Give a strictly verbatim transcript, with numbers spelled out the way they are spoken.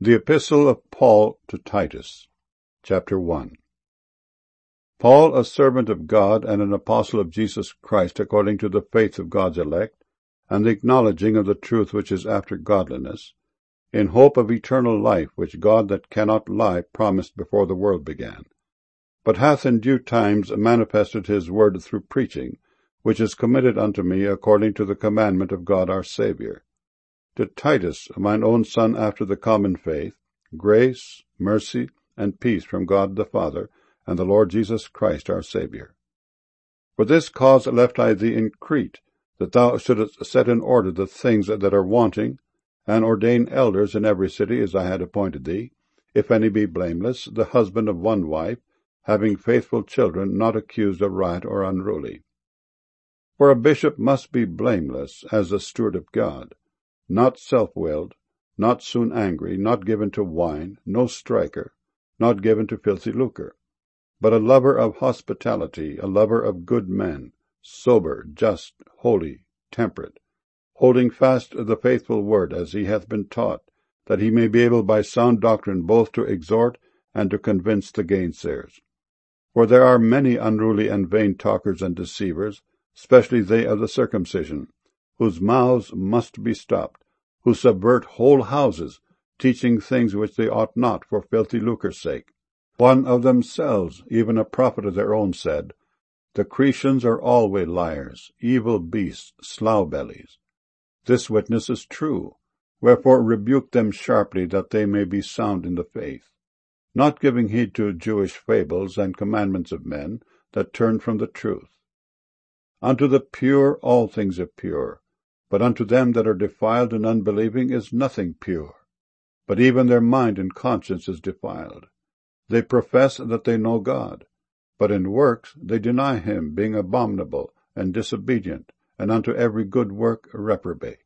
The Epistle of Paul to Titus, Chapter one. Paul, a servant of God and an apostle of Jesus Christ, according to the faith of God's elect, and the acknowledging of the truth which is after godliness, in hope of eternal life, which God that cannot lie promised before the world began, but hath in due times manifested his word through preaching, which is committed unto me according to the commandment of God our Saviour. To Titus, mine own son after the common faith, grace, mercy, and peace from God the Father, and the Lord Jesus Christ our Saviour. For this cause left I thee in Crete, that thou shouldest set in order the things that are wanting, and ordain elders in every city as I had appointed thee, if any be blameless, the husband of one wife, having faithful children, not accused of riot or unruly. For a bishop must be blameless as the steward of God, not self-willed, not soon angry, not given to wine, no striker, not given to filthy lucre, but a lover of hospitality, a lover of good men, sober, just, holy, temperate, holding fast the faithful word as he hath been taught, that he may be able by sound doctrine both to exhort and to convince the gainsayers. For there are many unruly and vain talkers and deceivers, especially they of the circumcision, whose mouths must be stopped, who subvert whole houses, teaching things which they ought not for filthy lucre's sake. One of themselves, even a prophet of their own, said, The Cretians are always liars, evil beasts, slough-bellies. This witness is true, wherefore rebuke them sharply, that they may be sound in the faith, not giving heed to Jewish fables and commandments of men that turn from the truth. Unto the pure all things are pure, but unto them that are defiled and unbelieving is nothing pure, but even their mind and conscience is defiled. They profess that they know God, but in works they deny him, being abominable and disobedient, and unto every good work reprobate.